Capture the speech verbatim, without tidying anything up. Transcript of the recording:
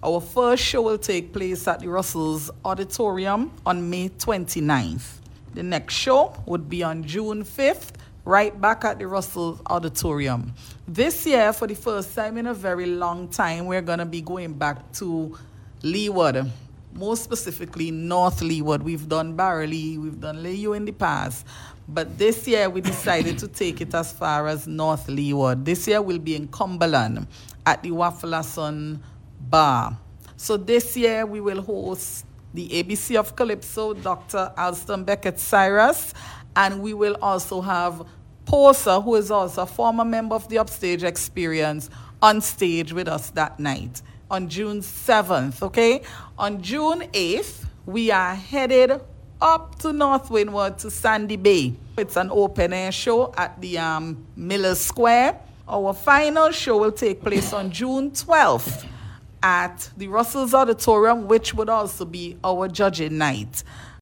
Our first show will take place at the Russell's Auditorium on May twenty-ninth. The next show would be on June fifth, right back at the Russell's Auditorium. This year, for the first time in a very long time, we're going to be going back to Leeward, more specifically North Leeward. We've done Barrowley, we've done Layou in the past, but this year we decided to take it as far as North Leeward. This year we'll be in Cumberland at the Waffleson Bar. So this year we will host the A B C of Calypso, Doctor Alston Beckett Cyrus, and we will also have Posa, who is also a former member of the Upstage Experience, on stage with us that night on June seventh, okay? On June eighth, we are headed up to North Windward to Sandy Bay. It's an open-air show at the um, Miller Square. Our final show will take place on June twelfth at the Russell's Auditorium, which would also be our judging night.